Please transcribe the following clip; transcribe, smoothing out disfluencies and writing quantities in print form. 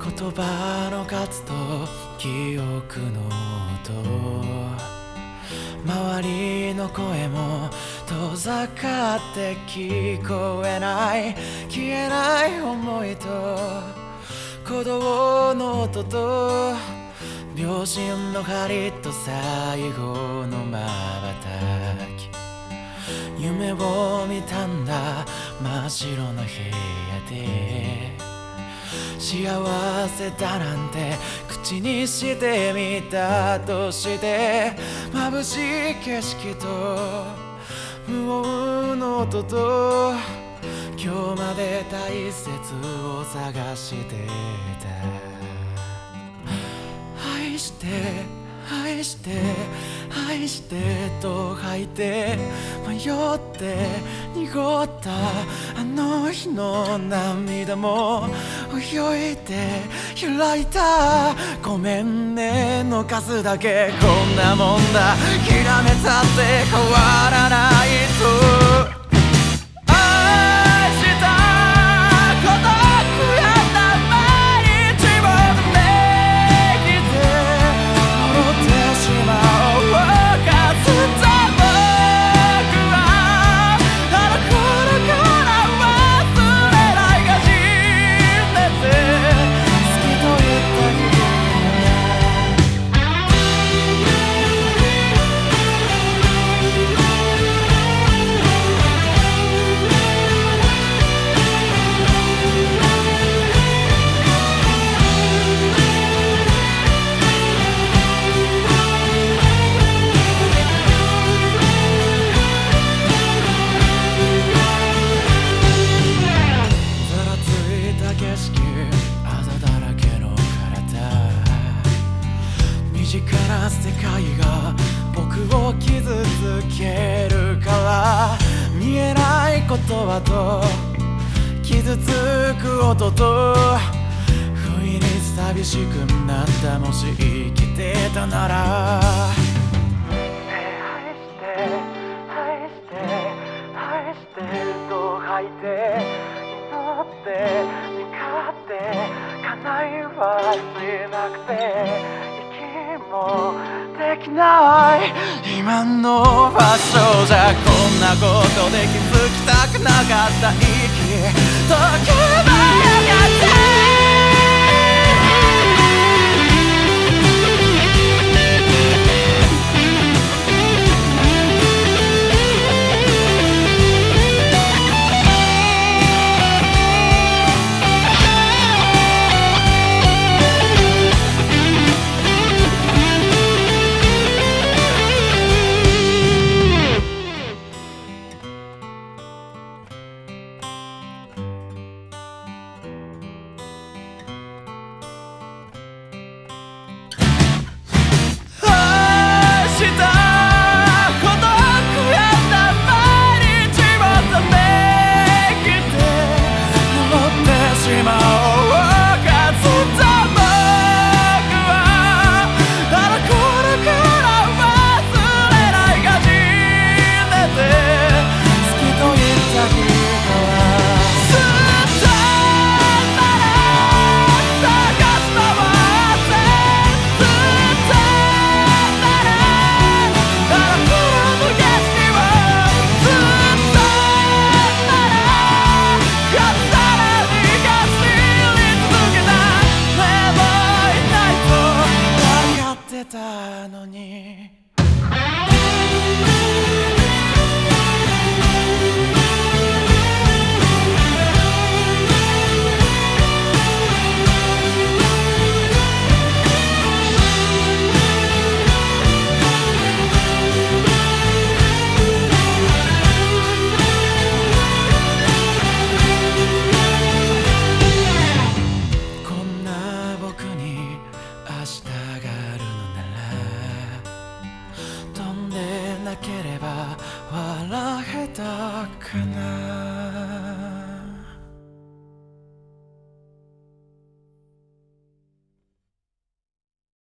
言葉の数と記憶の音、周りの声も遠ざかって聞こえない、消えない想いと鼓動の音と秒針の針と最後の瞬き、夢を見たんだ真っ白の部屋で、幸せだなんて口にしてみたとして、眩しい景色と無音の音と今日まで大切を探してた。愛して愛して愛してと吐いて、迷って濁ったあの日の涙も泳いで開いたごめんねの数だけ、こんなもんだ諦めたって変わらないと。身近な世界が僕を傷つけるから、見えない言葉と傷つく音と不意に寂しくなった、もし生きてたなら。愛して愛して愛してと吐いて、祈って願って叶いはしなくてもできない今の場所じゃ、こんなことで気づきたくなかった、息解けばよかった。たのにこんな僕に明日があるのなら、飛んでなければ笑えたかな。